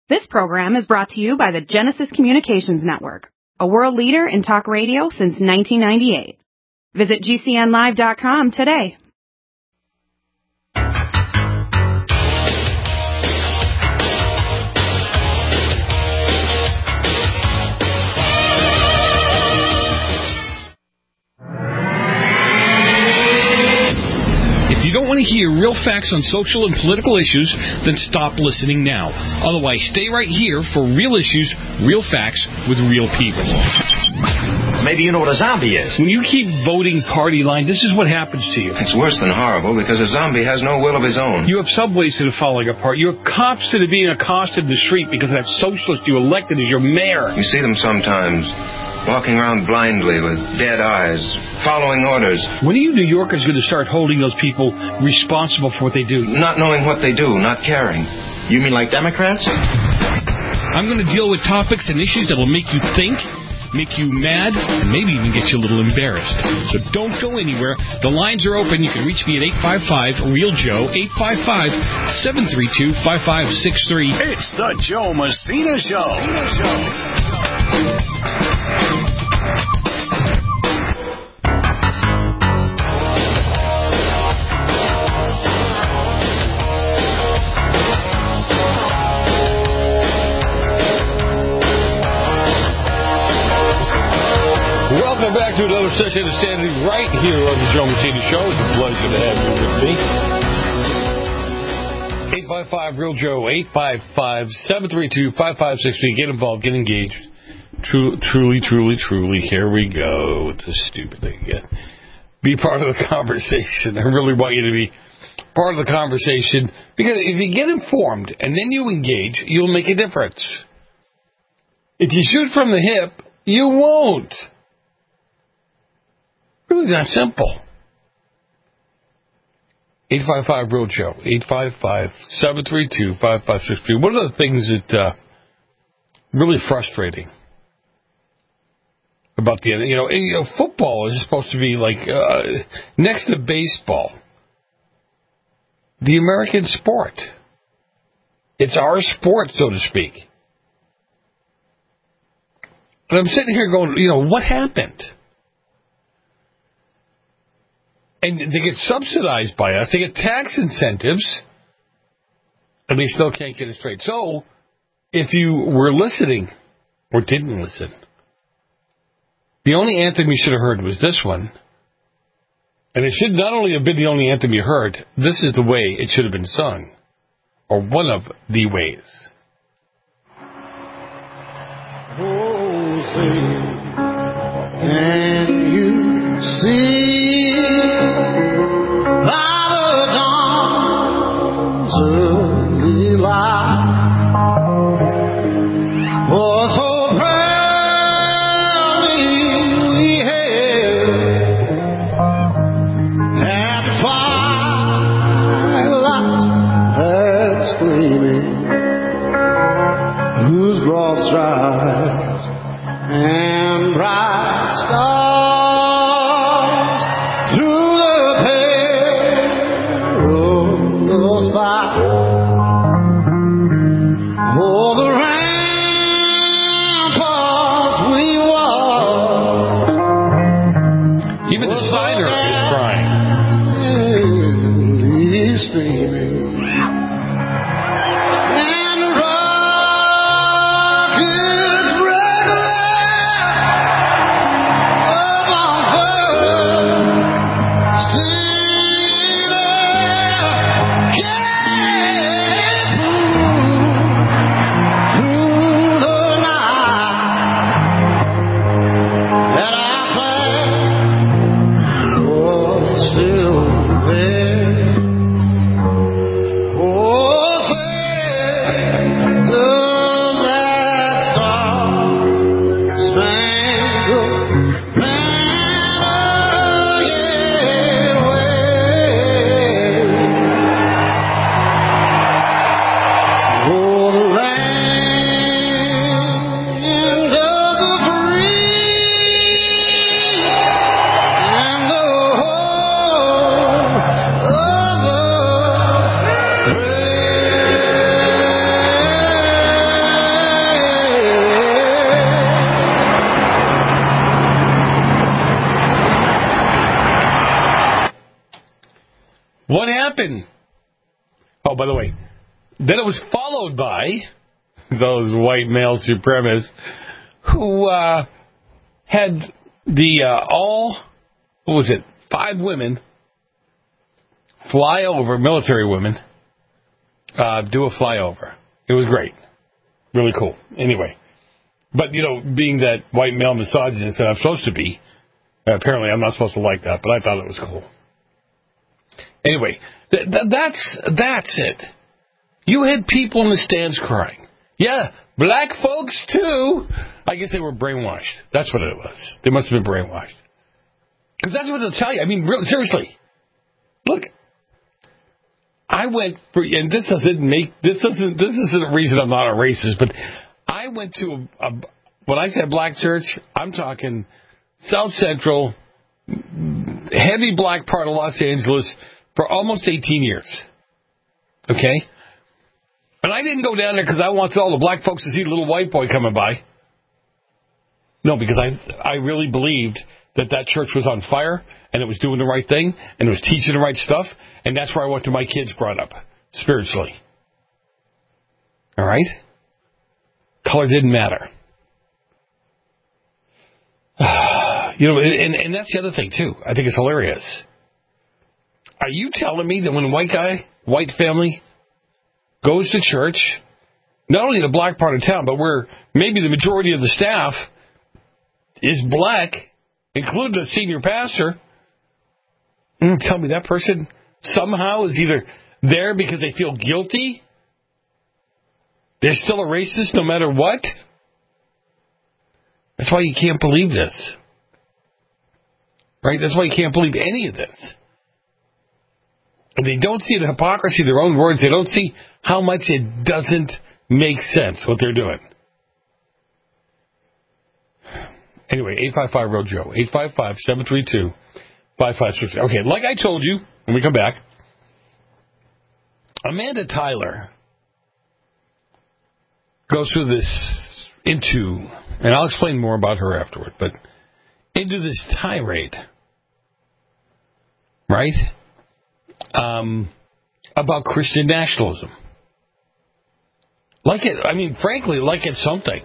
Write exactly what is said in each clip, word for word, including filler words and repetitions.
This program is brought to you by the Genesis Communications Network, a world leader in talk radio since nineteen ninety-eight. Visit G C N live dot com today. If you don't want to hear real facts on social and political issues, then stop listening now. Otherwise, stay right here for real issues, real facts, with real people. Maybe you know what a zombie is. When you keep voting party line, this is what happens to you. It's worse than horrible because a zombie has no will of his own. You have subways that are falling apart. You have cops that are being accosted in the street because that socialist you elected as your mayor. You see them sometimes, walking around blindly with dead eyes, following orders. When are you New Yorkers going to start holding those people responsible for what they do? Not knowing what they do, not caring. You mean like Democrats? I'm going to deal with topics and issues that will make you think, make you mad, and maybe even get you a little embarrassed. So don't go anywhere. The lines are open. You can reach me at eight five five, real Joe, eight five five, seven three two, five five six three. It's the Joe Messina Show. Messina Show. Welcome back to another session of Sanity right here on the Joe Messina Show. It's a pleasure to have you with me. eight five five, real Joe, eight five five, seven three two, five five six three. Get involved, get engaged. True, truly, truly, truly, here we go with this stupid thing again. Be part of the conversation. I really want you to be part of the conversation because if you get informed and then you engage, you'll make a difference. If you shoot from the hip, you won't. Really that simple. eight five five, real Joe, eight five five, seven three two, five five six three. One of the things that uh, really frustrating about the, you know, you know, football is supposed to be like uh, next to baseball, the American sport. It's our sport, so to speak. And I'm sitting here going, you know, what happened? And they get subsidized by us. They get tax incentives, and they still can't get it straight. So, if you were listening or didn't listen, the only anthem you should have heard was this one. And it should not only have been the only anthem you heard, this is the way it should have been sung. Or one of the ways. Oh, say, can you see by the dawn's early light? Oh, so proudly we hailed at the twilight's gleaming, whose broad stripes and bright stars happen. Oh, by the way, then it was followed by those white male supremacists who uh, had the uh, all, what was it, five women fly over, military women, uh, do a flyover. It was great. Really cool. Anyway. But, you know, being that white male misogynist that I'm supposed to be, apparently I'm not supposed to like that, but I thought it was cool. Anyway, th- th- that's that's it. You had people in the stands crying. Yeah, black folks too. I guess they were brainwashed. That's what it was. They must have been brainwashed. Because that's what they'll tell you. I mean, really, seriously. Look, I went for, and this doesn't make, this doesn't, this isn't a reason I'm not a racist, but I went to a, a when I said black church, I'm talking South Central, heavy black part of Los Angeles for almost eighteen years. Okay? And I didn't go down there because I wanted all the black folks to see the little white boy coming by. No, because I I really believed that that church was on fire and it was doing the right thing and it was teaching the right stuff, and that's where I wanted my kids brought up spiritually. All right? Color didn't matter. You know, and, and that's the other thing, too. I think it's hilarious. Are you telling me that when a white guy, white family, goes to church, not only in the black part of town, but where maybe the majority of the staff is black, including the senior pastor, mm, tell me that person somehow is either there because they feel guilty, they're still a racist no matter what? That's why you can't believe this. Right? That's why you can't believe any of this. And they don't see the hypocrisy of their own words. They don't see how much it doesn't make sense what they're doing. Anyway, eight five five, R O J O, eight five five, seven three two, five five six zero. Okay, like I told you when we come back, Amanda Tyler goes through this into, and I'll explain more about her afterward, but into this tirade, right, um, about Christian nationalism. Like it, I mean, frankly, like it's something.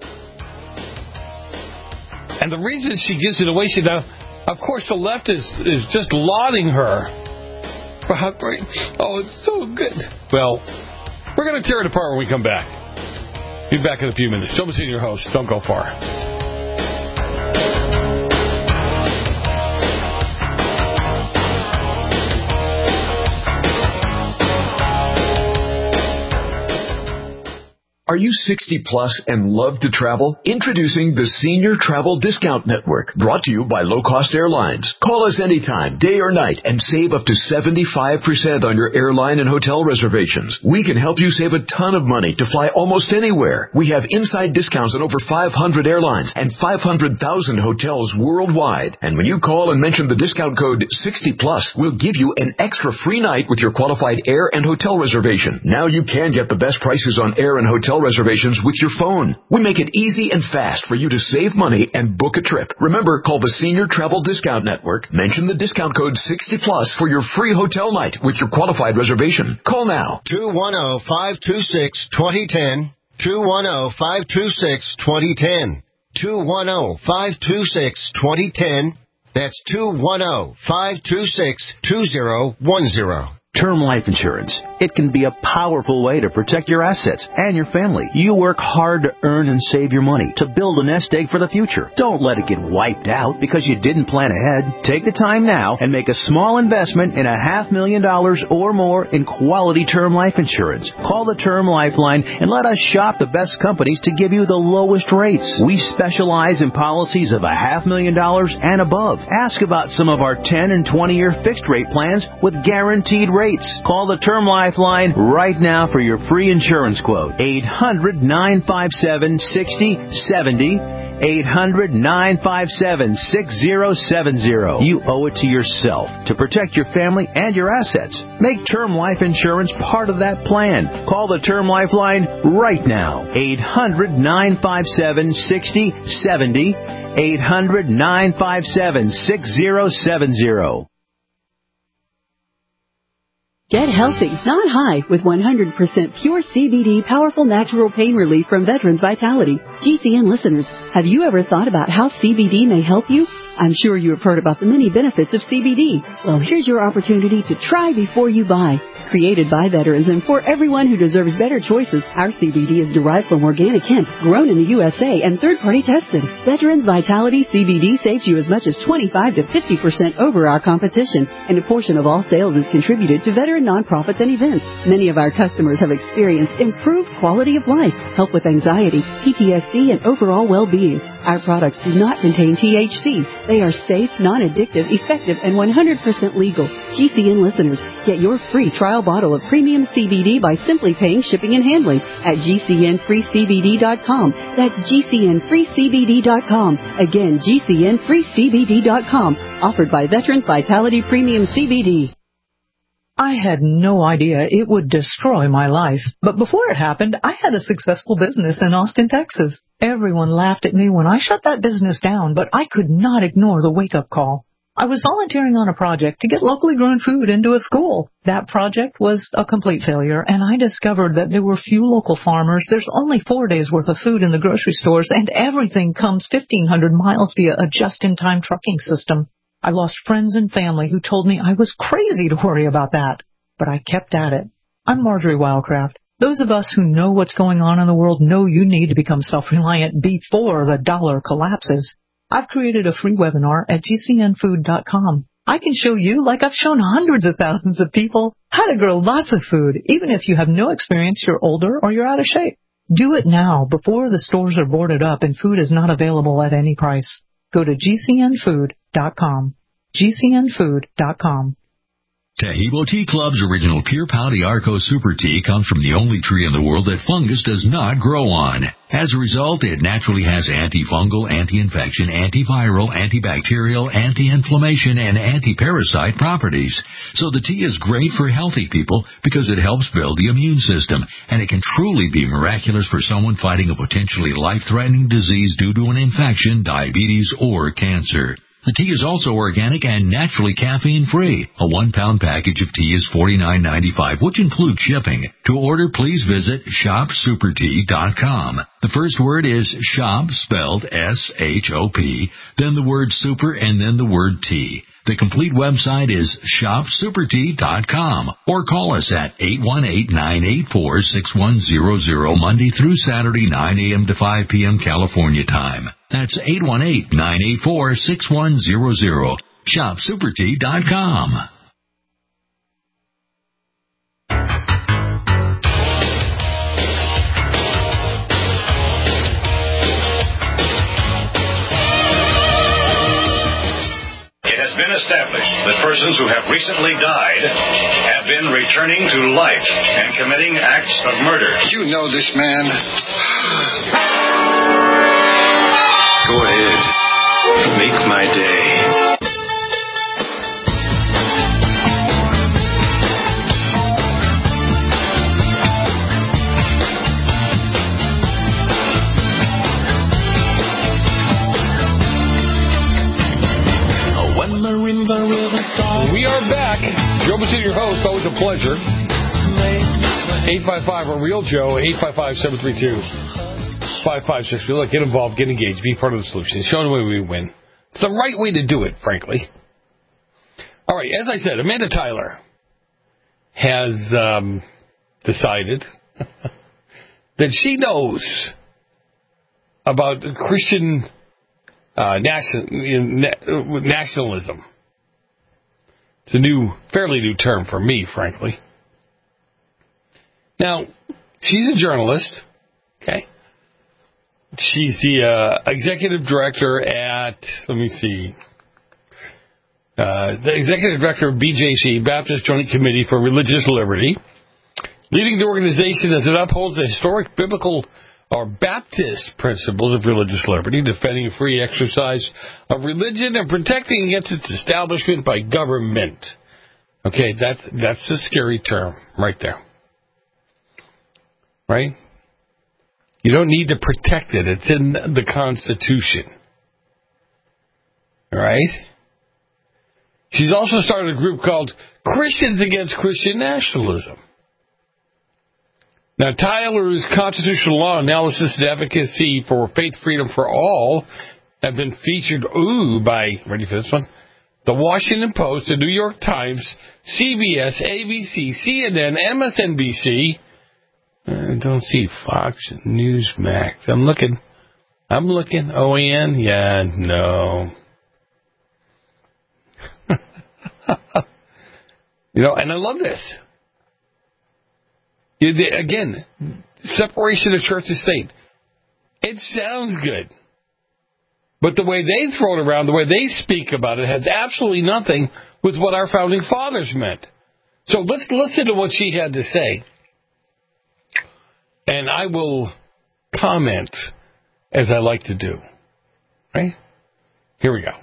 And the reason she gives it away, she now, of course, the left is, is just lauding her for how great, oh, it's so good. Well, we're going to tear it apart when we come back. Be back in a few minutes. Joe Messina, your host. Don't go far. Are you sixty plus and love to travel? Introducing the Senior Travel Discount Network, brought to you by Low Cost Airlines. Call us anytime, day or night, and save up to seventy-five percent on your airline and hotel reservations. We can help you save a ton of money to fly almost anywhere. We have inside discounts on over five hundred airlines and five hundred thousand hotels worldwide. And when you call and mention the discount code sixty plus, we'll give you an extra free night with your qualified air and hotel reservation. Now you can get the best prices on air and hotel reservations with your phone. We make it easy and fast for you to save money and book a trip. Remember, call the Senior Travel Discount Network. Mention the discount code sixty plus for your free hotel night with your qualified reservation. Call now. two one zero, five two six, two zero one zero. two one zero, five two six, two zero one zero. two one zero, five two six, two zero one zero. That's two one zero, five two six, two zero one zero. Term life insurance. It can be a powerful way to protect your assets and your family. You work hard to earn and save your money to build a nest egg for the future. Don't let it get wiped out because you didn't plan ahead. Take the time now and make a small investment in a half million dollars or more in quality term life insurance. Call the Term Lifeline and let us shop the best companies to give you the lowest rates. We specialize in policies of a half million dollars and above. Ask about some of our ten and twenty year fixed rate plans with guaranteed rates. Call the Term Lifeline right now for your free insurance quote. eight hundred, nine five seven, six zero seven zero. eight hundred, nine five seven, six zero seven zero. You owe it to yourself to protect your family and your assets. Make term life insurance part of that plan. Call the Term Lifeline right now. eight hundred, nine five seven, six zero seven zero. eight hundred, nine five seven, six zero seven zero. Get healthy, not high, with one hundred percent pure C B D powerful natural pain relief from Veterans Vitality. G C N listeners, have you ever thought about how C B D may help you? I'm sure you have heard about the many benefits of C B D. Well, here's your opportunity to try before you buy. Created by veterans and for everyone who deserves better choices, our C B D is derived from organic hemp, grown in the U S A, and third-party tested. Veterans Vitality C B D saves you as much as twenty-five to fifty percent over our competition, and a portion of all sales is contributed to veteran nonprofits and events. Many of our customers have experienced improved quality of life, help with anxiety, P T S D, and overall well-being. Our products do not contain T H C. They are safe, non-addictive, effective, and one hundred percent legal. G C N listeners, get your free trial bottle of premium C B D by simply paying shipping and handling at G C N free C B D dot com. That's G C N free C B D dot com. Again, G C N free C B D dot com. Offered by Veterans Vitality Premium C B D. I had no idea it would destroy my life. But before it happened, I had a successful business in Austin, Texas. Everyone laughed at me when I shut that business down, but I could not ignore the wake-up call. I was volunteering on a project to get locally grown food into a school. That project was a complete failure, and I discovered that there were few local farmers. There's only four days' worth of food in the grocery stores, and everything comes fifteen hundred miles via a just-in-time trucking system. I lost friends and family who told me I was crazy to worry about that, but I kept at it. I'm Marjorie Wildcraft. Those of us who know what's going on in the world know you need to become self-reliant before the dollar collapses. I've created a free webinar at G C N food dot com. I can show you, like I've shown hundreds of thousands of people, how to grow lots of food, even if you have no experience, you're older, or you're out of shape. Do it now, before the stores are boarded up and food is not available at any price. Go to G C N food dot com. G C N food dot com. Tahibo Tea Club's original Pure Pau Arco Super Tea comes from the only tree in the world that fungus does not grow on. As a result, it naturally has antifungal, anti-infection, antiviral, antibacterial, anti-inflammation, and anti-parasite properties. So the tea is great for healthy people because it helps build the immune system, and it can truly be miraculous for someone fighting a potentially life-threatening disease due to an infection, diabetes, or cancer. The tea is also organic and naturally caffeine-free. A one-pound package of tea is forty-nine ninety-five, which includes shipping. To order, please visit shop super tea dot com. The first word is shop, spelled S H O P, then the word super, and then the word tea. The complete website is shop super tea dot com, or call us at eight one eight, nine eight four, six one zero zero Monday through Saturday, nine a.m. to five p.m. California time. That's eight one eight, nine eight four, six one zero zero. shop super tea dot com. Been established that persons who have recently died have been returning to life and committing acts of murder. You know this man. Go ahead. Make my day. We are back. Joe Messina, your host. Always a pleasure. eight five five, a real Joe, eight five five, seven three two, five five six three. Look, get involved, get engaged, be part of the solution. Show the way we win. It's the right way to do it, frankly. All right, as I said, Amanda Tyler has um, decided that she knows about Christian uh, nation, nationalism. It's a new, fairly new term for me, frankly. Now, she's a journalist, okay? She's the uh, executive director at, let me see, uh, the executive director of B J C, Baptist Joint Committee for Religious Liberty, leading the organization as it upholds the historic biblical or Baptist principles of religious liberty, defending free exercise of religion and protecting against its establishment by government. Okay, that's, that's a scary term right there. Right? You don't need to protect it. It's in the Constitution. All right? She's also started a group called Christians Against Christian Nationalism. Now, Tyler's constitutional law analysis and advocacy for faith freedom for all have been featured, ooh, by, ready for this one? The Washington Post, the New York Times, C B S, A B C, C N N, M S N B C. I don't see Fox News Max. I'm looking. I'm looking. O A N? Yeah, no. You know, and I love this. Again, separation of church and state. It sounds good. But the way they throw it around, the way they speak about it, has absolutely nothing with what our founding fathers meant. So let's listen to what she had to say. And I will comment as I like to do. Right? Here we go.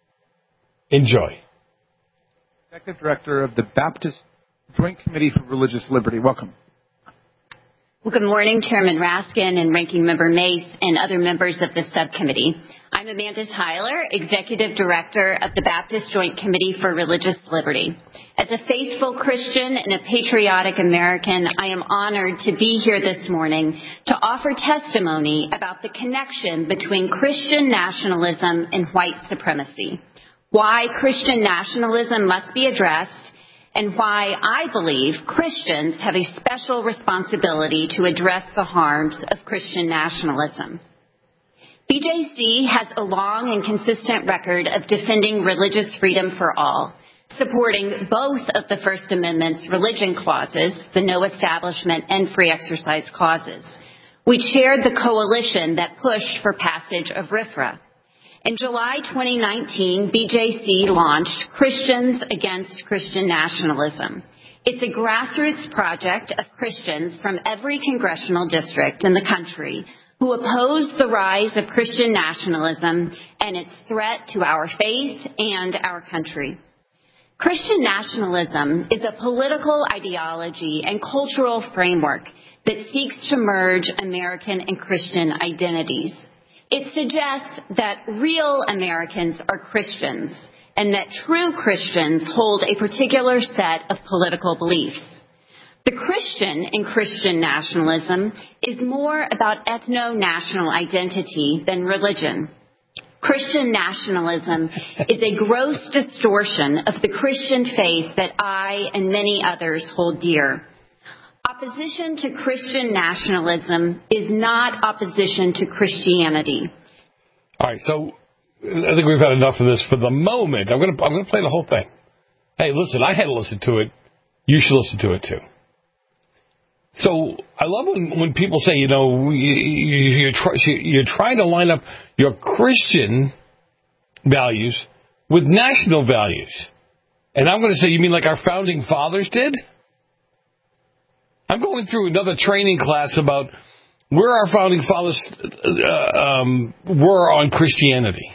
Enjoy. Executive Director of the Baptist Joint Committee for Religious Liberty. Welcome. Well, good morning, Chairman Raskin and Ranking Member Mace and other members of the subcommittee. I'm Amanda Tyler, Executive Director of the Baptist Joint Committee for Religious Liberty. As a faithful Christian and a patriotic American, I am honored to be here this morning to offer testimony about the connection between Christian nationalism and white supremacy, why Christian nationalism must be addressed, and why I believe Christians have a special responsibility to address the harms of Christian nationalism. B J C has a long and consistent record of defending religious freedom for all, supporting both of the First Amendment's religion clauses, the no establishment and free exercise clauses. We chaired the coalition that pushed for passage of R F R A. In July twenty nineteen, B J C launched Christians Against Christian Nationalism. It's a grassroots project of Christians from every congressional district in the country who oppose the rise of Christian nationalism and its threat to our faith and our country. Christian nationalism is a political ideology and cultural framework that seeks to merge American and Christian identities. It suggests that real Americans are Christians and that true Christians hold a particular set of political beliefs. The Christian in Christian nationalism is more about ethno-national identity than religion. Christian nationalism is a gross distortion of the Christian faith that I and many others hold dear. Opposition to Christian nationalism is not opposition to Christianity. All right, so I think we've had enough of this for the moment. I'm going to I'm going to play the whole thing. Hey, listen, I had to listen to it. You should listen to it too. So I love when, when people say, you know, you, you, you're, try, you're trying to line up your Christian values with national values. And I'm going to say, you mean like our founding fathers did? I'm going through another training class about where our founding fathers uh, um, were on Christianity.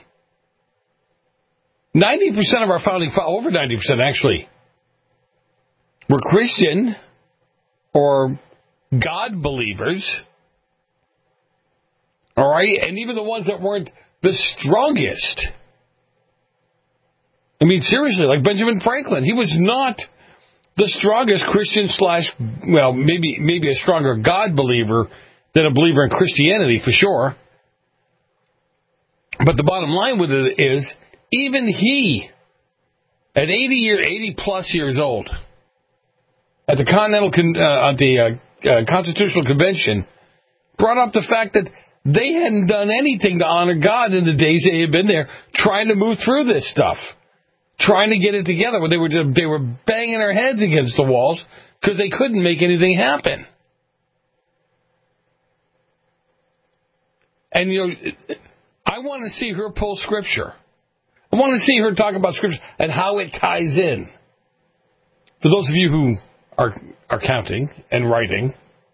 ninety percent of our founding fathers, over ninety percent actually, were Christian or God believers. All right? And even the ones that weren't the strongest. I mean, seriously, like Benjamin Franklin, he was not the strongest Christian slash, well, maybe maybe a stronger God believer than a believer in Christianity, for sure. But the bottom line with it is, even he, at eighty year, eighty plus years old, at the Continental, Con- uh, at the uh, uh, Constitutional Convention, brought up the fact that they hadn't done anything to honor God in the days they had been there, trying to move through this stuff. Trying to get it together when they were they were banging their heads against the walls because they couldn't make anything happen. And, you know, I want to see her pull Scripture. I want to see her talk about Scripture and how it ties in. For those of you who are are counting and writing,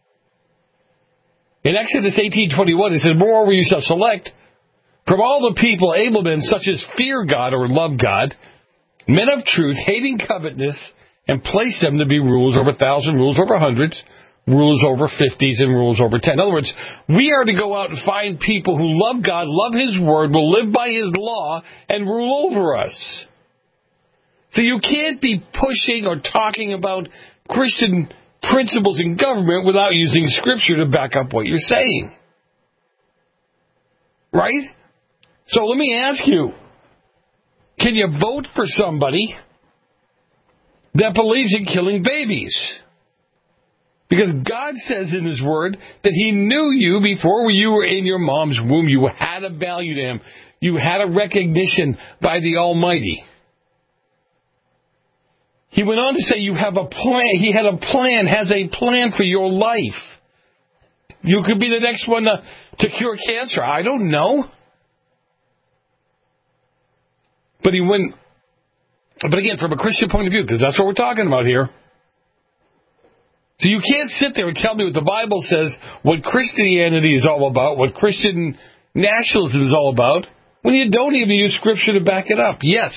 in Exodus eighteen twenty-one, it says, "Moreover you shall select from all the people able men such as fear God or love God, men of truth, hating covetousness, and place them to be rulers over a thousand, rulers over hundreds, rulers over fifties, and rulers over ten." In other words, we are to go out and find people who love God, love His Word, will live by His law, and rule over us. So you can't be pushing or talking about Christian principles in government without using Scripture to back up what you're saying. Right? So let me ask you, can you vote for somebody that believes in killing babies? Because God says in His Word that He knew you before you were in your mom's womb. You had a value to Him. You had a recognition by the Almighty. He went on to say you have a plan. He had a plan, has a plan for your life. You could be the next one to, to cure cancer. I don't know. But he went, but again, from a Christian point of view, because that's what we're talking about here. So you can't sit there and tell me what the Bible says, what Christianity is all about, what Christian nationalism is all about, when you don't even use Scripture to back it up. Yes,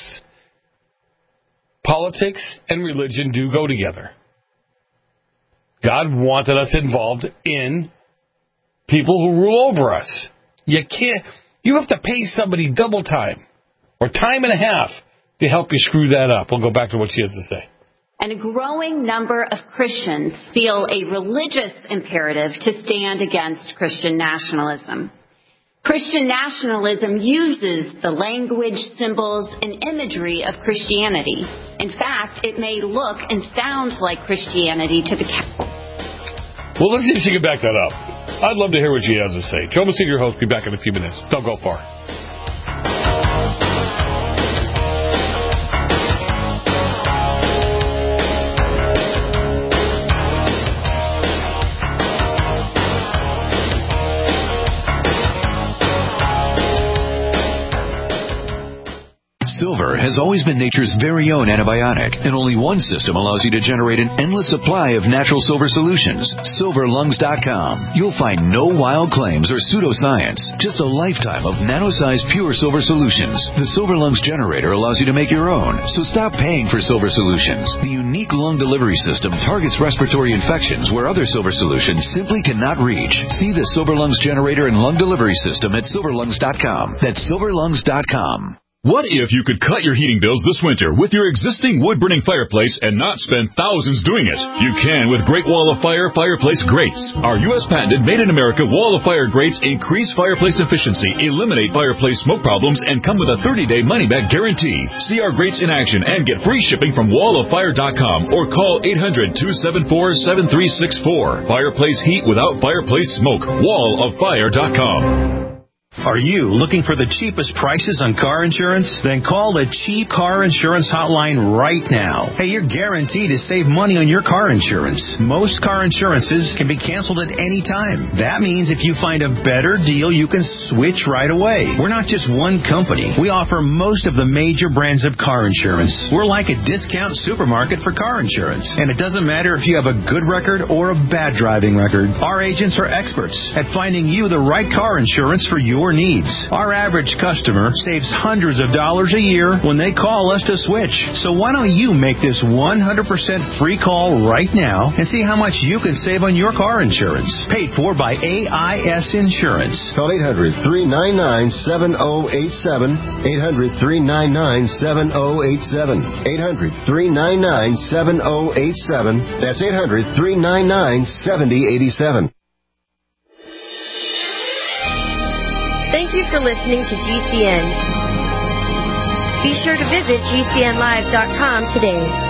politics and religion do go together. God wanted us involved in people who rule over us. You can't, you have to pay somebody double time or time and a half to help you screw that up. We'll go back to what she has to say. And a growing number of Christians feel a religious imperative to stand against Christian nationalism. Christian nationalism uses the language, symbols, and imagery of Christianity. In fact, it may look and sound like Christianity to the Catholic. Well, let's see if she can back that up. I'd love to hear what she has to say. Joe Messina, your host, be back in a few minutes. Don't go far. Silver has always been nature's very own antibiotic, and only one system allows you to generate an endless supply of natural silver solutions. silver lungs dot com. You'll find no wild claims or pseudoscience, just a lifetime of nano-sized pure silver solutions. The Silver Lungs generator allows you to make your own, so stop paying for silver solutions. The unique lung delivery system targets respiratory infections where other silver solutions simply cannot reach. See the Silver Lungs generator and lung delivery system at silver lungs dot com. That's silver lungs dot com. What if you could cut your heating bills this winter with your existing wood-burning fireplace and not spend thousands doing it? You can with Great Wall of Fire Fireplace Grates. Our U S patented made-in-America Wall of Fire grates increase fireplace efficiency, eliminate fireplace smoke problems, and come with a thirty-day money-back guarantee. See our grates in action and get free shipping from wall of fire dot com or call eight hundred, two seven four, seven three six four. Fireplace heat without fireplace smoke. wall of fire dot com. Are you looking for the cheapest prices on car insurance? Then call the Cheap Car Insurance Hotline right now. Hey, you're guaranteed to save money on your car insurance. Most car insurances can be canceled at any time. That means if you find a better deal, you can switch right away. We're not just one company. We offer most of the major brands of car insurance. We're like a discount supermarket for car insurance. And it doesn't matter if you have a good record or a bad driving record. Our agents are experts at finding you the right car insurance for your needs. Our average customer saves hundreds of dollars a year when they call us to switch. So why don't you make this one hundred percent free call right now and see how much you can save on your car insurance. Paid for by A I S Insurance. Call eight hundred, three nine nine, seven oh eight seven. eight hundred, three nine nine, seven oh eight seven. eight hundred, three nine nine, seven oh eight seven. That's eight hundred, three nine nine, seven oh eight seven. Thank you for listening to G C N. Be sure to visit G C N live dot com today.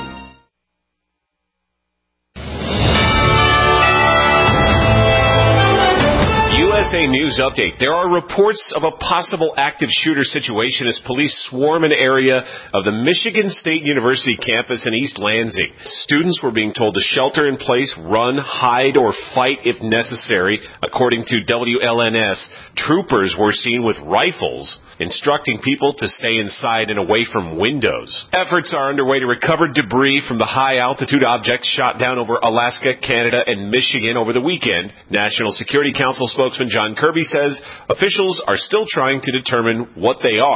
U S A News Update. There are reports of a possible active shooter situation as police swarm an area of the Michigan State University campus in East Lansing. Students were being told to shelter in place, run, hide, or fight if necessary. According to W L N S, troopers were seen with rifles instructing people to stay inside and away from windows. Efforts are underway to recover debris from the high-altitude objects shot down over Alaska, Canada, and Michigan over the weekend. National Security Council spokesman John Kirby says officials are still trying to determine what they are,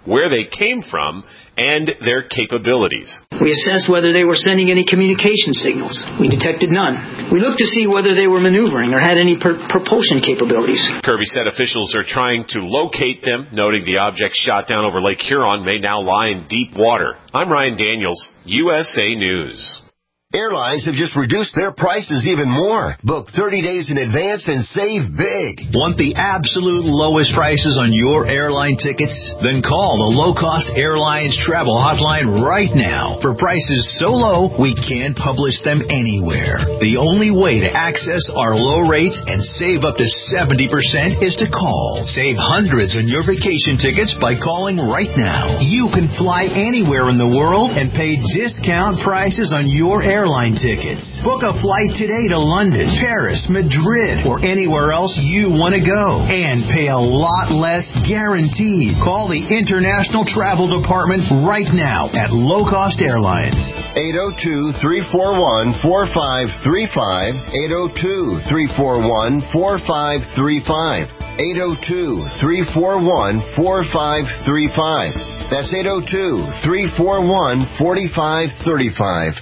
where they came from, and their capabilities. We assessed whether they were sending any communication signals. We detected none. We looked to see whether they were maneuvering or had any per- propulsion capabilities. Kirby said officials are trying to locate them, noting the object shot down over Lake Huron may now lie in deep water. I'm Ryan Daniels, U S A News. Airlines have just reduced their prices even more. Book thirty days in advance and save big. Want the absolute lowest prices on your airline tickets? Then call the Low Cost Airlines Travel Hotline right now. For prices so low, we can't publish them anywhere. The only way to access our low rates and save up to seventy percent is to call. Save hundreds on your vacation tickets by calling right now. You can fly anywhere in the world and pay discount prices on your airline airline tickets. Book a flight today to London, Paris, Madrid, or anywhere else you want to go. And pay a lot less guaranteed. Call the International Travel Department right now at Low Cost Airlines. eight oh two, three four one, four five three five. eight oh two, three four one, four five three five. eight oh two, three four one, four five three five. That's eight oh two, three four one, four five three five.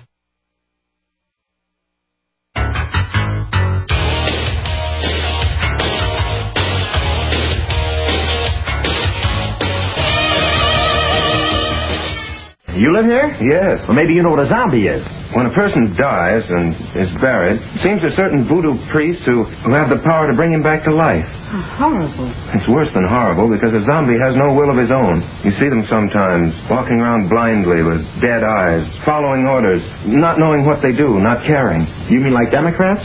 You live here? Yes. Well, maybe you know what a zombie is. When a person dies and is buried, it seems a certain voodoo priest who, who have the power to bring him back to life. How horrible. It's worse than horrible because a zombie has no will of his own. You see them sometimes walking around blindly with dead eyes, following orders, not knowing what they do, not caring. You mean like Democrats?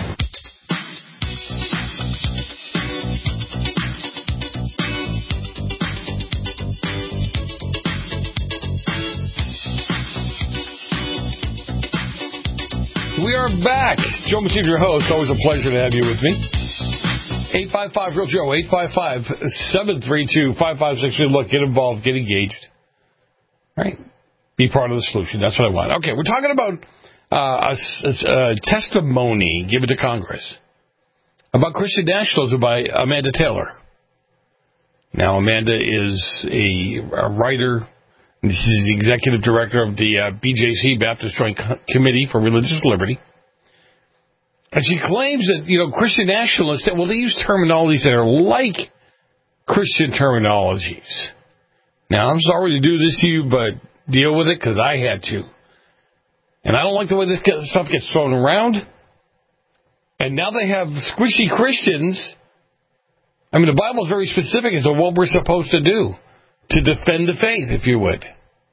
We are back. Joe Messina, your host. Always a pleasure to have you with me. eight five five, real Joe, eight five five, seven three two, five five six two. Look, get involved, get engaged. Right? Be part of the solution. That's what I want. Okay, we're talking about uh, a, a, a testimony given to Congress about Christian nationalism by Amanda Taylor. Now, Amanda is a, a writer. This is the executive director of the uh, B J C, Baptist Joint Committee for Religious Liberty. And she claims that, you know, Christian nationalists, well, they use terminologies that are like Christian terminologies. Now, I'm sorry to do this to you, but deal with it because I had to. And I don't like the way this stuff gets thrown around. And now they have squishy Christians. I mean, the Bible is very specific as to what we're supposed to do to defend the faith, if you would.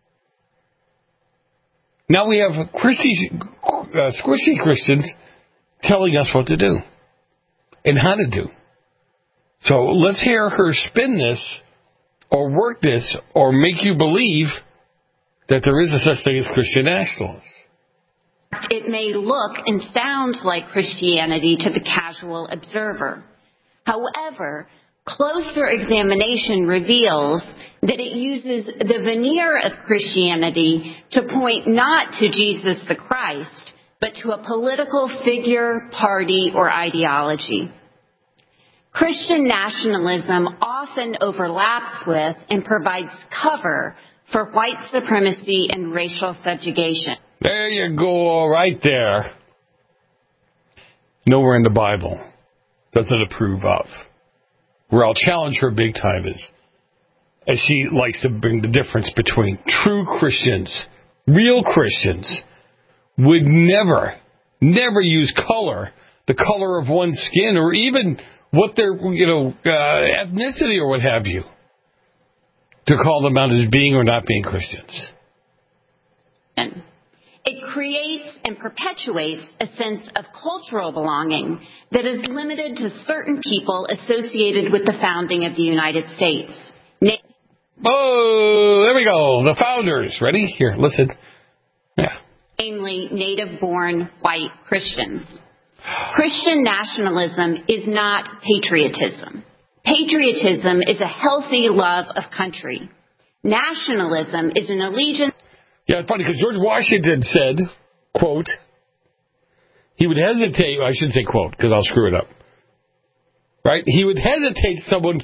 Now we have Christy, uh, squishy Christians telling us what to do and how to do. So let's hear her spin this or work this or make you believe that there is a such thing as Christian nationalists. It may look and sound like Christianity to the casual observer. However, closer examination reveals that it uses the veneer of Christianity to point not to Jesus the Christ, but to a political figure, party, or ideology. Christian nationalism often overlaps with and provides cover for white supremacy and racial subjugation. There you go, right there. Nowhere in the Bible does it approve of. Where I'll challenge her big time is, as she likes to bring the difference between true Christians, real Christians, would never, never use color, the color of one's skin, or even what their, you know, uh, ethnicity or what have you, to call them out as being or not being Christians. And it creates and perpetuates a sense of cultural belonging that is limited to certain people associated with the founding of the United States. Na- oh, there we go. The founders. Ready? Here, listen. Yeah. Namely, native-born white Christians. Christian nationalism is not patriotism. Patriotism is a healthy love of country. Nationalism is an allegiance. Yeah, it's funny because George Washington said, quote, he would hesitate, I shouldn't say quote because I'll screw it up, right? He would hesitate someone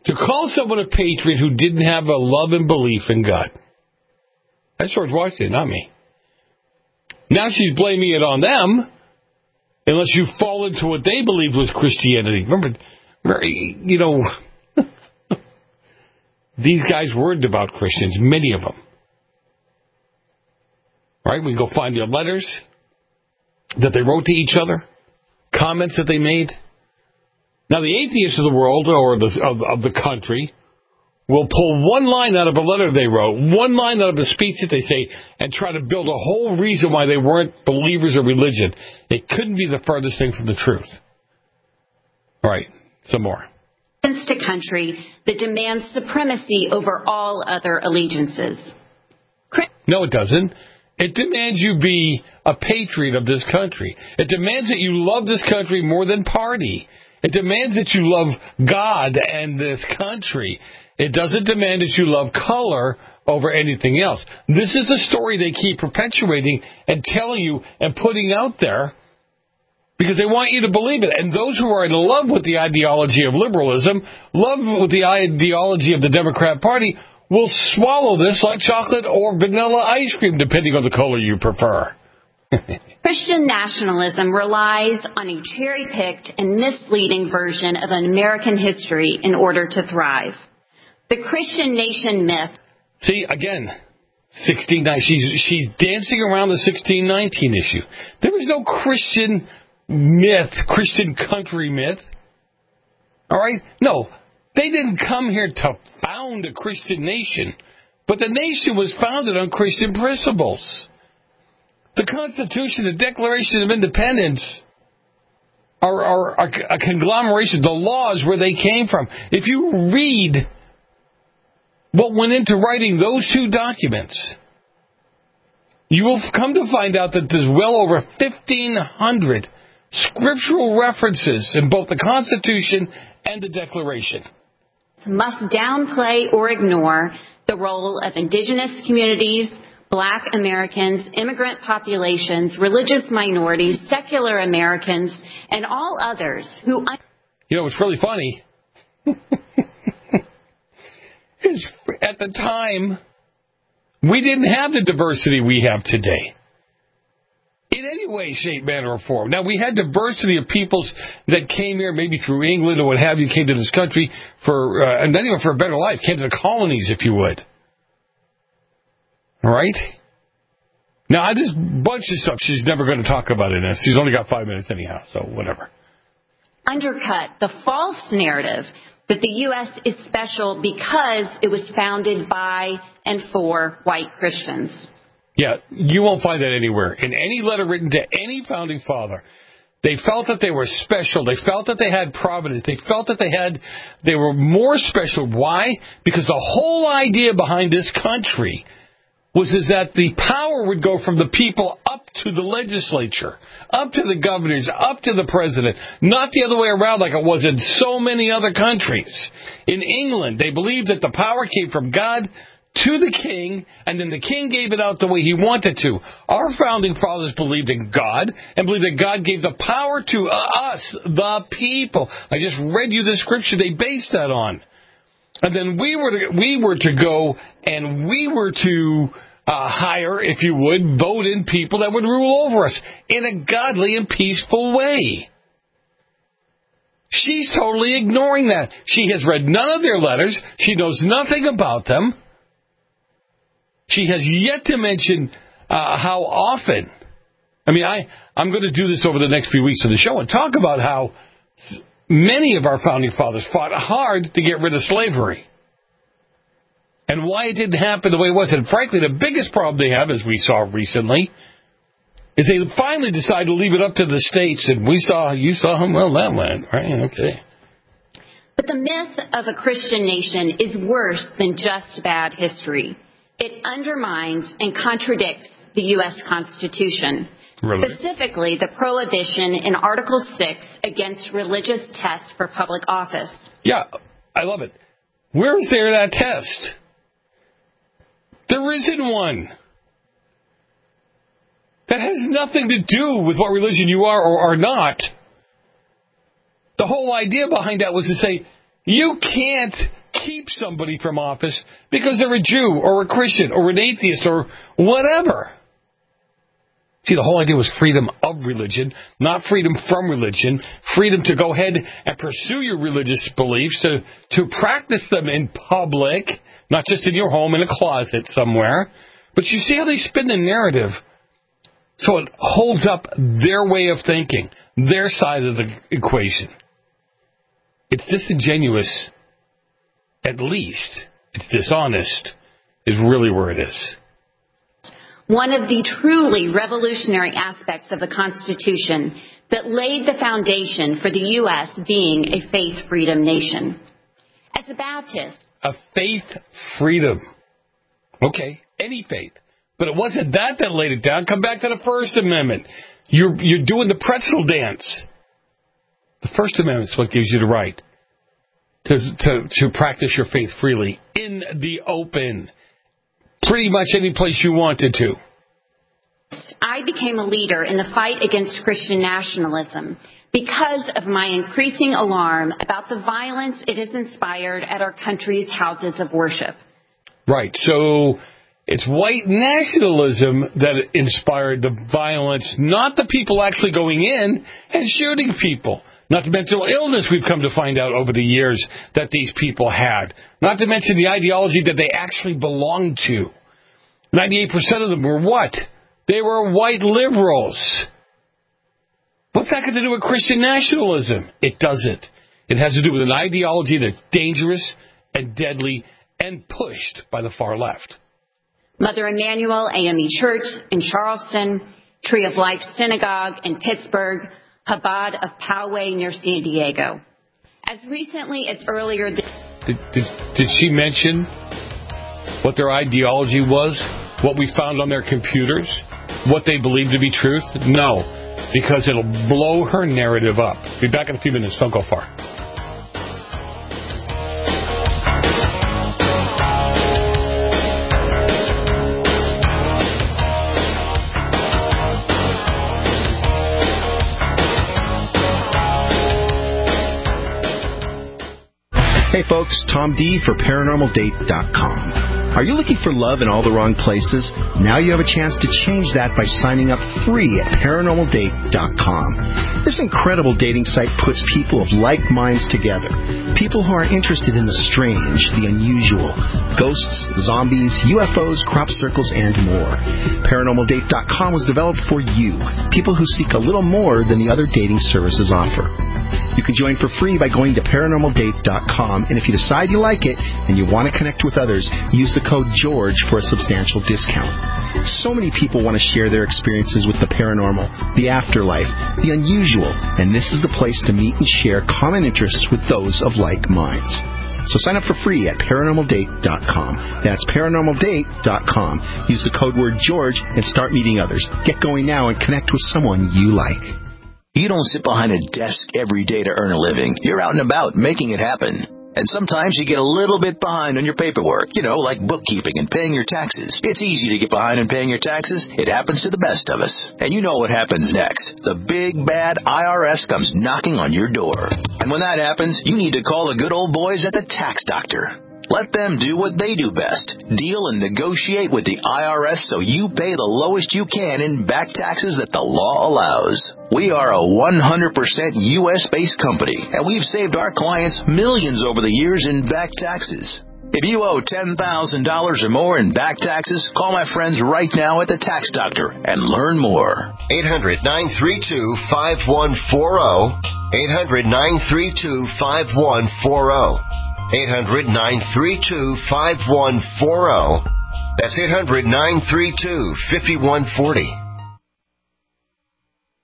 To call someone a patriot who didn't have a love and belief in God. That's George Washington, not me. Now she's blaming it on them, unless you fall into what they believed was Christianity. Remember, you know, these guys worried about Christians, many of them. Right? We can go find their letters that they wrote to each other, comments that they made. Now, the atheists of the world, or the, of, of the country, will pull one line out of a letter they wrote, one line out of a speech that they say, and try to build a whole reason why they weren't believers of religion. It couldn't be the furthest thing from the truth. All right, some more. To country that demands supremacy over all other allegiances. No, it doesn't. It demands you be a patriot of this country. It demands that you love this country more than party. It demands that you love God and this country. It doesn't demand that you love color over anything else. This is the story they keep perpetuating and telling you and putting out there because they want you to believe it. And those who are in love with the ideology of liberalism, love with the ideology of the Democrat Party, will swallow this like chocolate or vanilla ice cream, depending on the color you prefer. Christian nationalism relies on a cherry-picked and misleading version of an American history in order to thrive. The Christian nation myth. See, again, sixteen she's she's dancing around the sixteen nineteen issue. There was no Christian myth, Christian country myth. All right? No, they didn't come here to found a Christian nation, but the nation was founded on Christian principles. The Constitution, the Declaration of Independence are, are, are a conglomeration. The laws where they came from. If you read what went into writing those two documents, you will come to find out that there's well over fifteen hundred scriptural references in both the Constitution and the Declaration. Must downplay or ignore the role of indigenous communities, Black Americans, immigrant populations, religious minorities, secular Americans, and all others who... You know, what's really funny is at the time, we didn't have the diversity we have today. In any way, shape, manner, or form. Now, we had diversity of peoples that came here, maybe through England or what have you, came to this country for, uh, and not even for a better life, came to the colonies, if you would. All right? Now, this bunch of stuff she's never going to talk about in this. She's only got five minutes anyhow, so whatever. Undercut the false narrative that the U S is special because it was founded by and for white Christians. Yeah, you won't find that anywhere. In any letter written to any founding father, they felt that they were special. They felt that they had providence. They felt that they had, they were more special. Why? Because the whole idea behind this country was is that the power would go from the people up to the legislature, up to the governors, up to the president, not the other way around like it was in so many other countries. In England, they believed that the power came from God to the king, and then the king gave it out the way he wanted to. Our founding fathers believed in God and believed that God gave the power to us, the people. I just read you the scripture they based that on. And then we were to, we were to go and we were to uh, hire, if you would, vote in people that would rule over us in a godly and peaceful way. She's totally ignoring that. She has read none of their letters. She knows nothing about them. She has yet to mention uh, how often. I mean, I, I'm going to do this over the next few weeks of the show and talk about how many of our founding fathers fought hard to get rid of slavery. And why it didn't happen the way it was. And frankly, the biggest problem they have, as we saw recently, is they finally decided to leave it up to the states. And we saw, you saw how well that went, right? Okay. But the myth of a Christian nation is worse than just bad history. It undermines and contradicts the U S Constitution. Really? Specifically, the prohibition in Article six against religious tests for public office. Yeah, I love it. Where is there that test? There isn't one. That has nothing to do with what religion you are or are not. The whole idea behind that was to say, You can't keep somebody from office because they're a Jew or a Christian or an atheist or whatever. See, the whole idea was freedom of religion, not freedom from religion, freedom to go ahead and pursue your religious beliefs, to, to practice them in public, not just in your home, in a closet somewhere. But you see how they spin the narrative so it holds up their way of thinking, their side of the equation. It's disingenuous, at least. It's dishonest, is really where it is. One of the truly revolutionary aspects of the Constitution that laid the foundation for the U S being a faith freedom nation. As a Baptist, a faith freedom. Okay, any faith. But it wasn't that that laid it down. Come back to the First Amendment. You're, you're doing the pretzel dance. The First Amendment is what gives you the right to, to, to practice your faith freely in the open. Pretty much any place you wanted to. I became a leader in the fight against Christian nationalism because of my increasing alarm about the violence it has inspired at our country's houses of worship. Right. So it's white nationalism that inspired the violence, not the people actually going in and shooting people. Not the mental illness we've come to find out over the years that these people had. Not to mention the ideology that they actually belonged to. ninety-eight percent of them were what? They were white liberals. What's that got to do with Christian nationalism? It doesn't. It has to do with an ideology that's dangerous and deadly and pushed by the far left. Mother Emanuel A M E Church in Charleston, Tree of Life Synagogue in Pittsburgh, Chabad of Poway near San Diego. As recently as earlier this... Did, did, did she mention what their ideology was? What we found on their computers? What they believed to be truth? No, because it'll blow her narrative up. Be back in a few minutes. Don't go far. Hey folks, Tom D for paranormal date dot com. Are you looking for love in all the wrong places? Now you have a chance to change that by signing up free at paranormal date dot com. This incredible dating site puts people of like minds together. People who are interested in the strange, the unusual, ghosts, zombies, U F Os, crop circles, and more. paranormal date dot com was developed for you, people who seek a little more than the other dating services offer. You can join for free by going to paranormal date dot com, and if you decide you like it and you want to connect with others, use the code GEORGE for a substantial discount. So many people want to share their experiences with the paranormal, the afterlife, the unusual, and this is the place to meet and share common interests with those of like minds. So sign up for free at paranormal date dot com. That's paranormal date dot com. Use the code word GEORGE and start meeting others. Get going now and connect with someone you like. You don't sit behind a desk every day to earn a living. You're out and about making it happen. And sometimes you get a little bit behind on your paperwork, you know, like bookkeeping and paying your taxes. It's easy to get behind on paying your taxes. It happens to the best of us. And you know what happens next. The big, bad I R S comes knocking on your door. And when that happens, you need to call the good old boys at the Tax Doctor. Let them do what they do best. Deal and negotiate with the I R S so you pay the lowest you can in back taxes that the law allows. We are a one hundred percent U S-based company, and we've saved our clients millions over the years in back taxes. If you owe ten thousand dollars or more in back taxes, call my friends right now at the Tax Doctor and learn more. eight hundred, nine three two, five one four zero. eight hundred, nine three two, five one four zero. eight hundred, nine three two, five one four zero. That's eight hundred, nine three two, five one four zero.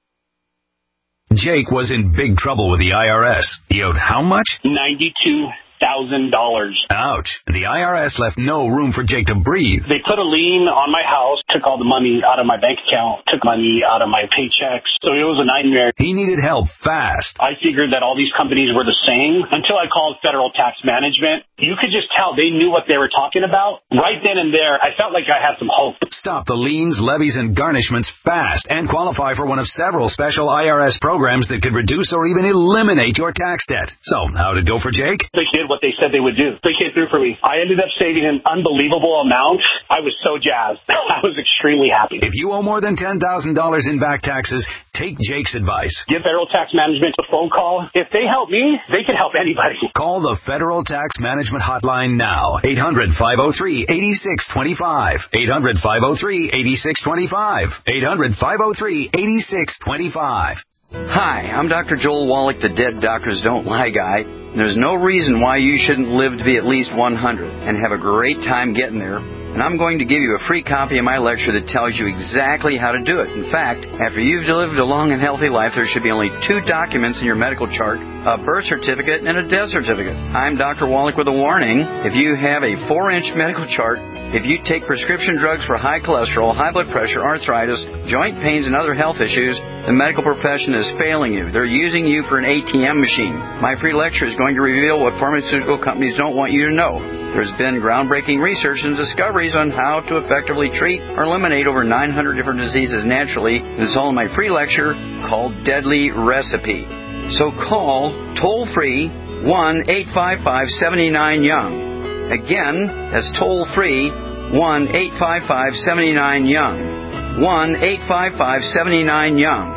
Jake was in big trouble with the I R S. He owed how much? ninety-two thousand dollars. Ouch. The I R S left no room for Jake to breathe. They put a lien on my house, took all the money out of my bank account, took money out of my paychecks. So it was a nightmare. He needed help fast. I figured that all these companies were the same until I called Federal Tax Management. You could just tell they knew what they were talking about. Right then and there, I felt like I had some hope. Stop the liens, levies, and garnishments fast and qualify for one of several special I R S programs that could reduce or even eliminate your tax debt. So, how'd it go for Jake? They did what they said they would do. They came through for me. I ended up saving an unbelievable amount. I was so jazzed. I was extremely happy. If you owe more than ten thousand dollars in back taxes, take Jake's advice. Give Federal Tax Management a phone call. If they help me, they can help anybody. Call the Federal Tax Management Hotline now. eight hundred, five oh three, eight six two five. eight hundred, five oh three, eight six two five. eight hundred, five oh three, eight six two five. Hi, I'm Doctor Joel Wallach, the Dead Doctors Don't Lie guy. There's no reason why you shouldn't live to be at least one hundred and have a great time getting there. And I'm going to give you a free copy of my lecture that tells you exactly how to do it. In fact, after you've lived a long and healthy life, there should be only two documents in your medical chart, a birth certificate and a death certificate. I'm Doctor Wallach with a warning. If you have a four-inch medical chart, if you take prescription drugs for high cholesterol, high blood pressure, arthritis, joint pains, and other health issues, the medical profession is failing you. They're using you for an A T M machine. My free lecture is going to reveal what pharmaceutical companies don't want you to know. There's been groundbreaking research and discoveries on how to effectively treat or eliminate over nine hundred different diseases naturally. This is all in my free lecture called Deadly Recipe. So call toll-free one eight five five, seven nine, young. Again, that's toll-free one eight five five, seven nine, young. one eight five five, seven nine, young.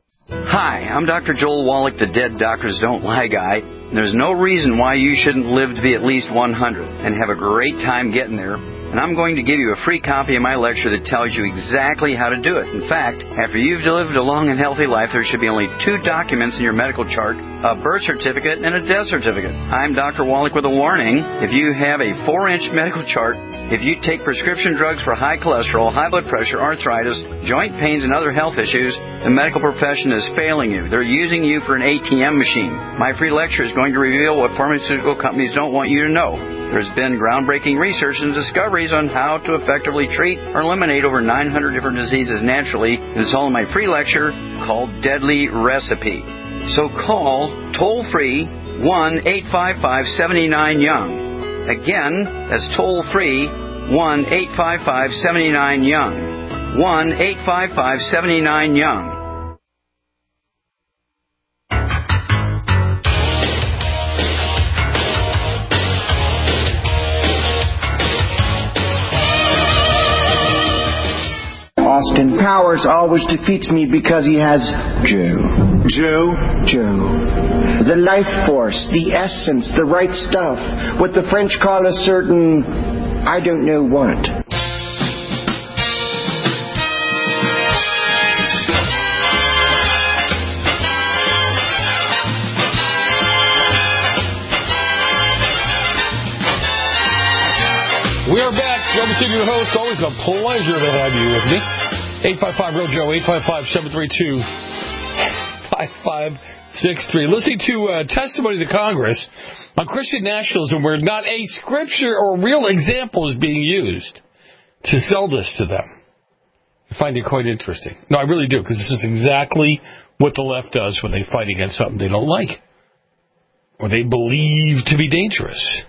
Hi, I'm Doctor Joel Wallach, the Dead Doctors Don't Lie guy. There's no reason why you shouldn't live to be at least one hundred and have a great time getting there. And I'm going to give you a free copy of my lecture that tells you exactly how to do it. In fact, after you've lived a long and healthy life, there should be only two documents in your medical chart, a birth certificate and a death certificate. I'm Doctor Wallach with a warning. If you have a four-inch medical chart, if you take prescription drugs for high cholesterol, high blood pressure, arthritis, joint pains, and other health issues, the medical profession is failing you. They're using you for an A T M machine. My free lecture is going to reveal what pharmaceutical companies don't want you to know. There's been groundbreaking research and discoveries on how to effectively treat or eliminate over nine hundred different diseases naturally. It's all in my free lecture called Deadly Recipe. So call toll-free one eight five five, seven nine, young. Again, that's toll-free one eight five five, seven nine, young. one eight five five, seven nine, young. Austin Powers always defeats me because he has Joe. Joe? Joe. The life force, the essence, the right stuff. What the French call a certain, I don't know what. We are back. Joe Messina, your host. Always a pleasure to have you with me. eight five five, real Joe, eight five five, seven three two, five five six three. Listening to uh, testimony to Congress on Christian nationalism where not a scripture or real example is being used to sell this to them. I find it quite interesting. No, I really do, because this is exactly what the left does when they fight against something they don't like or they believe to be dangerous.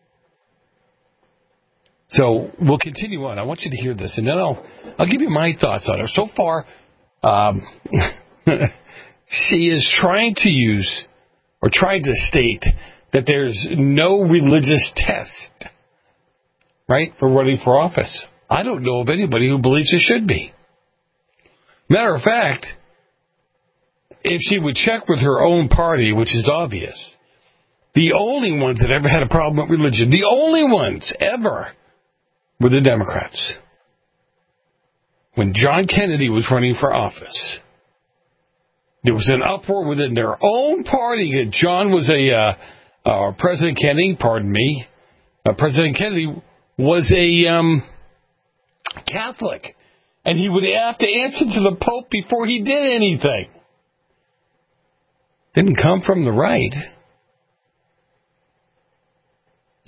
So we'll continue on. I want you to hear this, and then I'll I'll give you my thoughts on it. So far, um, she is trying to use or trying to state that there's no religious test, right, for running for office. I don't know of anybody who believes it should be. Matter of fact, if she would check with her own party, which is obvious, the only ones that ever had a problem with religion, the only ones ever, were the Democrats. When John Kennedy was running for office, there was an uproar within their own party that John was a, uh, uh, President Kennedy, pardon me, uh, President Kennedy was a um, Catholic, and he would have to answer to the Pope before he did anything. Didn't come from the right.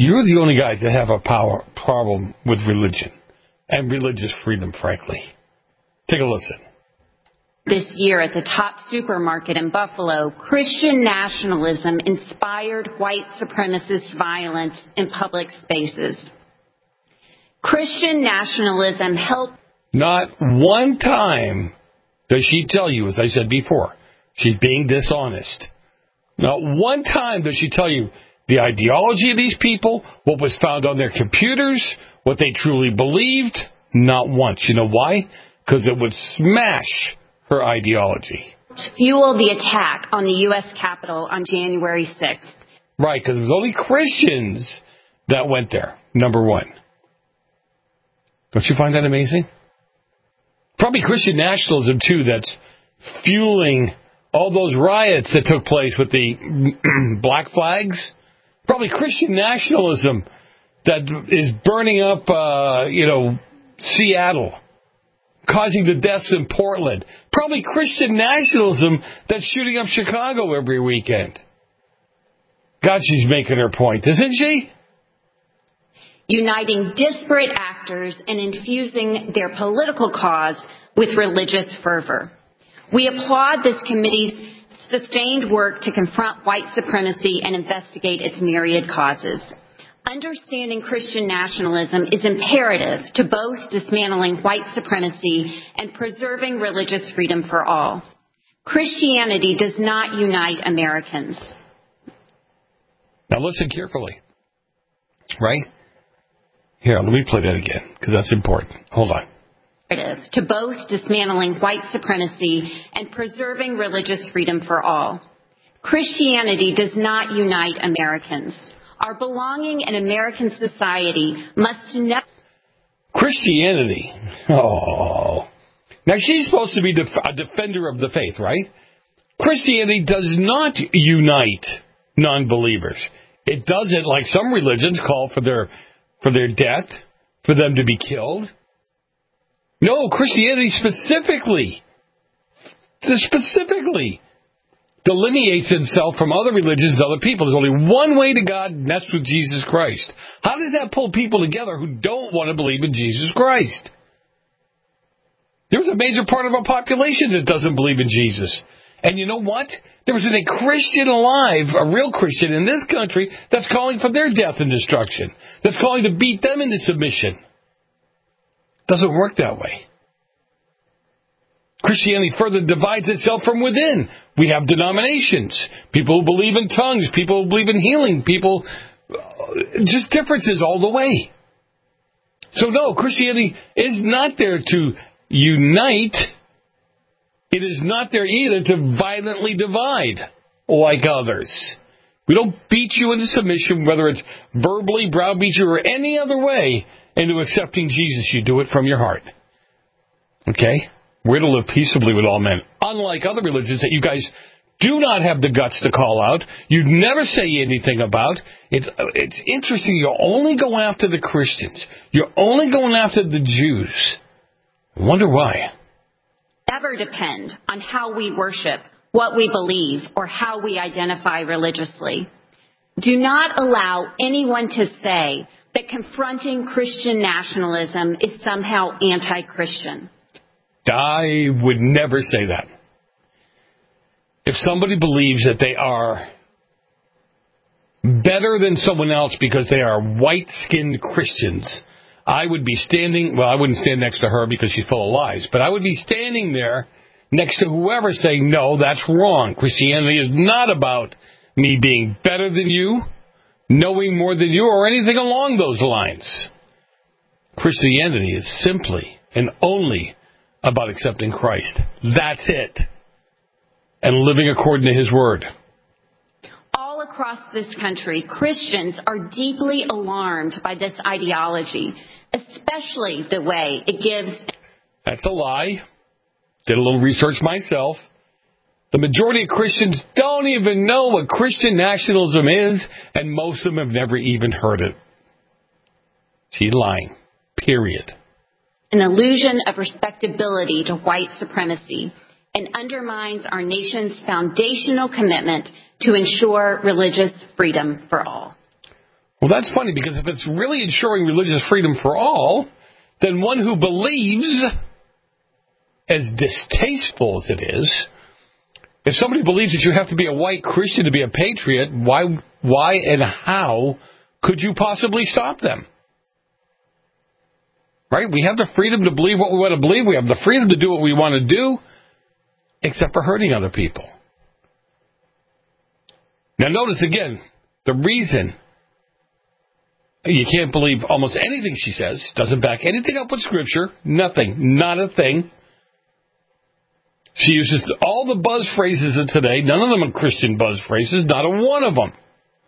You're the only guys that have a power problem with religion and religious freedom, frankly. Take a listen. This year at the top supermarket in Buffalo, Christian nationalism inspired white supremacist violence in public spaces. Christian nationalism helped. Not one time does she tell you, as I said before, she's being dishonest. Not one time does she tell you the ideology of these people, what was found on their computers, what they truly believed. Not once. You know why? Because it would smash her ideology. Fuel the attack on the U S Capitol on January sixth. Right, because it was only Christians that went there, number one. Don't you find that amazing? Probably Christian nationalism, too, that's fueling all those riots that took place with the black flags. Probably Christian nationalism that is burning up, uh, you know, Seattle, causing the deaths in Portland. Probably Christian nationalism that's shooting up Chicago every weekend. God, she's making her point, isn't she? Uniting disparate actors and infusing their political cause with religious fervor. We applaud this committee's sustained work to confront white supremacy and investigate its myriad causes. Understanding Christian nationalism is imperative to both dismantling white supremacy and preserving religious freedom for all. Christianity does not unite Americans. Now listen carefully, right? Here, let me play that again, because that's important. Hold on. To both dismantling white supremacy and preserving religious freedom for all. Christianity does not unite Americans. Our belonging in American society must never... Christianity. Oh. Now, she's supposed to be def- a defender of the faith, right? Christianity does not unite non-believers. It doesn't, like some religions, call for their for their death, for them to be killed. No, Christianity specifically, specifically delineates itself from other religions and other people. There's only one way to God, and that's with Jesus Christ. How does that pull people together who don't want to believe in Jesus Christ? There's a major part of our population that doesn't believe in Jesus. And you know what? There isn't a Christian alive, a real Christian in this country, that's calling for their death and destruction, that's calling to beat them into submission. Doesn't work that way. Christianity further divides itself from within. We have denominations, people who believe in tongues, people who believe in healing, people, just differences all the way. So no, Christianity is not there to unite. It is not there either to violently divide like others. We don't beat you into submission, whether it's verbally, browbeat you, or any other way into accepting Jesus. You do it from your heart. Okay? We're to live peaceably with all men. Unlike other religions that you guys do not have the guts to call out. You never say anything about. It's, it's interesting. You only go after the Christians. You're only going after the Jews. I wonder why. Never depend on how we worship, what we believe, or how we identify religiously. Do not allow anyone to say that confronting Christian nationalism is somehow anti-Christian. I would never say that. If somebody believes that they are better than someone else because they are white-skinned Christians, I would be standing, well, I wouldn't stand next to her because she's full of lies, but I would be standing there next to whoever saying, no, that's wrong. Christianity is not about me being better than you, knowing more than you, or anything along those lines. Christianity is simply and only about accepting Christ. That's it. And living according to His Word. All across this country, Christians are deeply alarmed by this ideology, especially the way it gives... That's a lie. Did a little research myself. The majority of Christians don't even know what Christian nationalism is, and most of them have never even heard it. She's lying. Period. An illusion of respectability to white supremacy and undermines our nation's foundational commitment to ensure religious freedom for all. Well, that's funny, because if it's really ensuring religious freedom for all, then one who believes, as distasteful as it is, if somebody believes that you have to be a white Christian to be a patriot, why, why and how could you possibly stop them? Right? We have the freedom to believe what we want to believe. We have the freedom to do what we want to do, except for hurting other people. Now, notice again, the reason you can't believe almost anything she says, doesn't back anything up with Scripture, nothing, not a thing. She uses all the buzz phrases of today. None of them are Christian buzz phrases, not a one of them.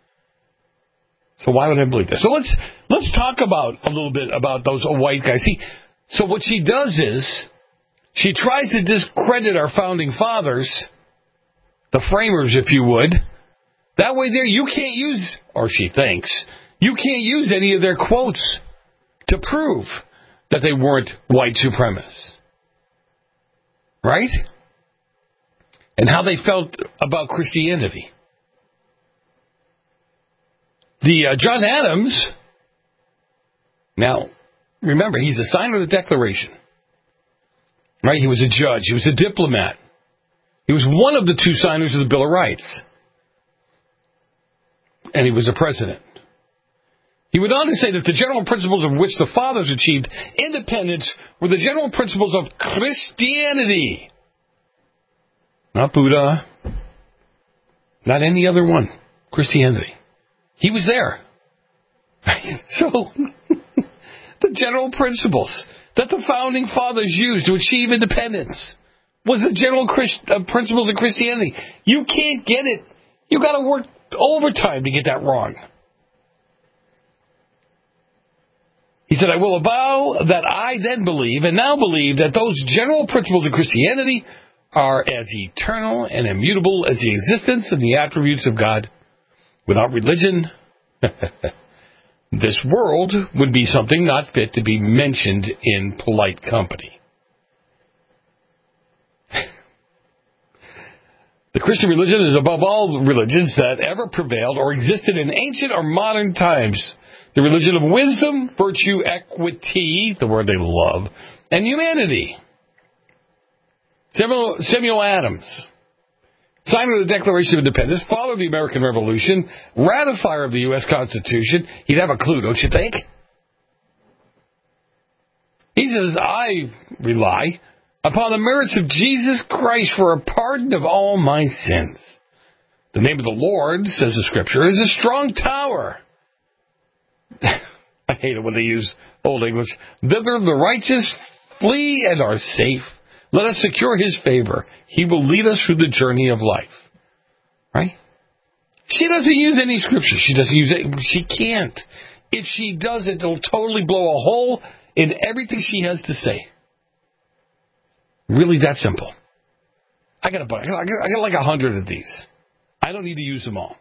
So why would I believe that? So let's let's talk about a little bit about those white guys. See, so what she does is she tries to discredit our founding fathers, the framers, if you would. That way there you can't use, or she thinks, you can't use any of their quotes to prove that they weren't white supremacists. Right? And how they felt about Christianity. The uh, John Adams, now, remember, he's a signer of the Declaration. Right? He was a judge. He was a diplomat. He was one of the two signers of the Bill of Rights. And he was a president. He went on to say that the general principles of which the fathers achieved independence were the general principles of Christianity. Not Buddha. Not any other one. Christianity. He was there. So, the general principles that the founding fathers used to achieve independence was the general Christ, uh, principles of Christianity. You can't get it. You got to work overtime to get that wrong. He said, I will avow that I then believe and now believe that those general principles of Christianity are as eternal and immutable as the existence and the attributes of God. Without religion, this world would be something not fit to be mentioned in polite company. The Christian religion is above all religions that ever prevailed or existed in ancient or modern times. The religion of wisdom, virtue, equity, the word they love, and humanity. Samuel, Samuel Adams, signer of the Declaration of Independence, father of the American Revolution, ratifier of the U S Constitution. He'd have a clue, don't you think? He says, I rely upon the merits of Jesus Christ for a pardon of all my sins. The name of the Lord, says the Scripture, is a strong tower. I hate it when they use Old English. Thither the righteous flee and are safe. Let us secure his favor. He will lead us through the journey of life. Right? She doesn't use any Scripture. She doesn't use it. She can't. If she does it, it'll totally blow a hole in everything she has to say. Really that simple. I got a bunch. I got, I got like a hundred of these. I don't need to use them all.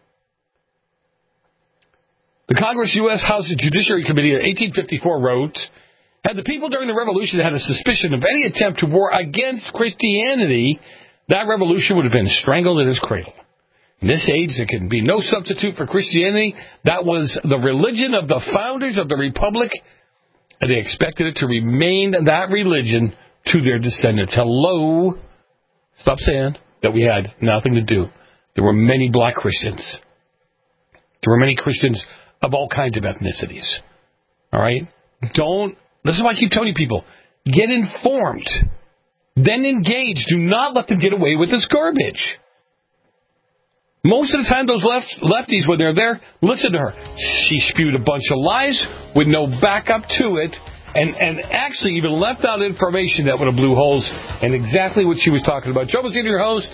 The Congress U S House Judiciary Committee in eighteen fifty-four wrote, had the people during the revolution had a suspicion of any attempt to war against Christianity, that revolution would have been strangled in its cradle. In this age, there can be no substitute for Christianity. That was the religion of the founders of the Republic, and they expected it to remain that religion to their descendants. Hello. Stop saying that we had nothing to do. There were many black Christians. There were many Christians of all kinds of ethnicities. All right? Don't, this is why I keep telling people, get informed. Then engage. Do not let them get away with this garbage. Most of the time, those left, lefties, when they're there, listen to her. She spewed a bunch of lies with no backup to it, and, and actually even left out information that would have blew holes in exactly what she was talking about. Joe Messina, your host.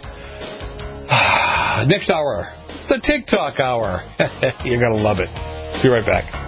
Next hour, the TikTok hour. You're going to love it. Be right back.